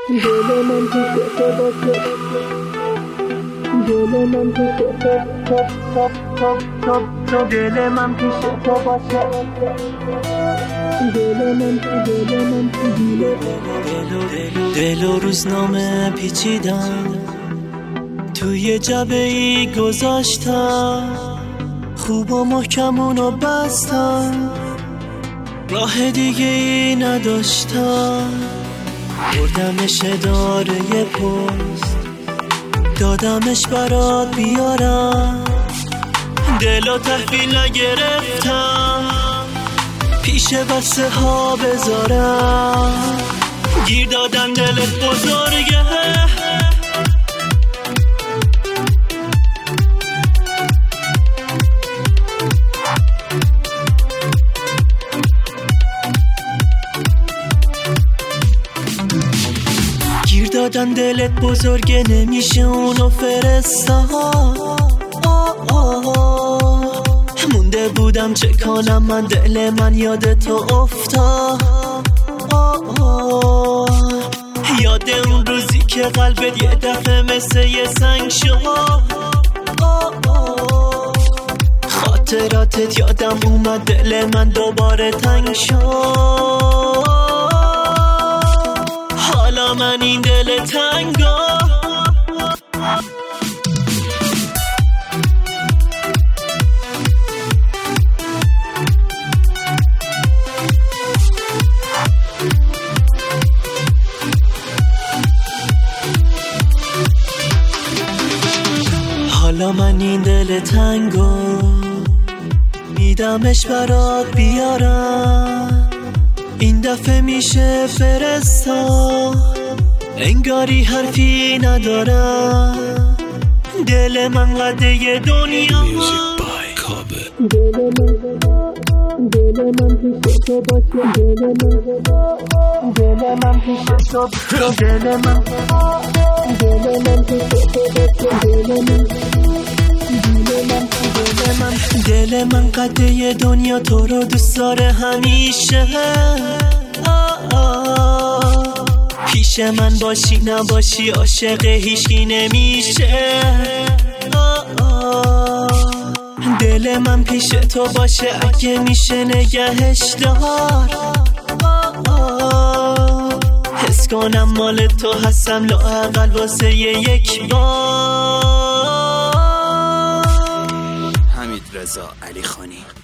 دل من پیش تو باشه. دل و روزنامه پیچیدم، توی جبه ای گذاشتم، خوب و محکم اونو بستم، راه دیگه ای نداشتم. بردمش اداره پست، دادمش برات بیارم، دلو تحویل نگرفتم، پیش بسته ها بذارم. گیر دادم دلت بزرگه، گیر دادم دلت بزرگه، نمیشه اونو فرستاد. مونده بودم چه کنم من، دل من یاد تو افتاد. یاد اون روزی که قلبت یه دفعه مثل یه سنگ شد. خاطراتت یادم اومد، دل من دوباره تنگ شد. حالا من این دل تنگا حالا من این دل تنگو میدمش برات بیارم، این دفعه میشه فرستاد، انگاری حرفی ندارم. دل من قده دنیا، دل من پیش تو باشه. دل من پیش تو باشه. دل من پیش تو باشه. دل من قده دنیا تو رو دوست داره همیشه. پیش من باشی نباشی عاشق هیچکی نمیشه. دل من پیش تو باشه، اگه میشه نگهش دار. حس کنم مال تو هستم، لااقل واسه یک بار. حمید رضا علیخانی.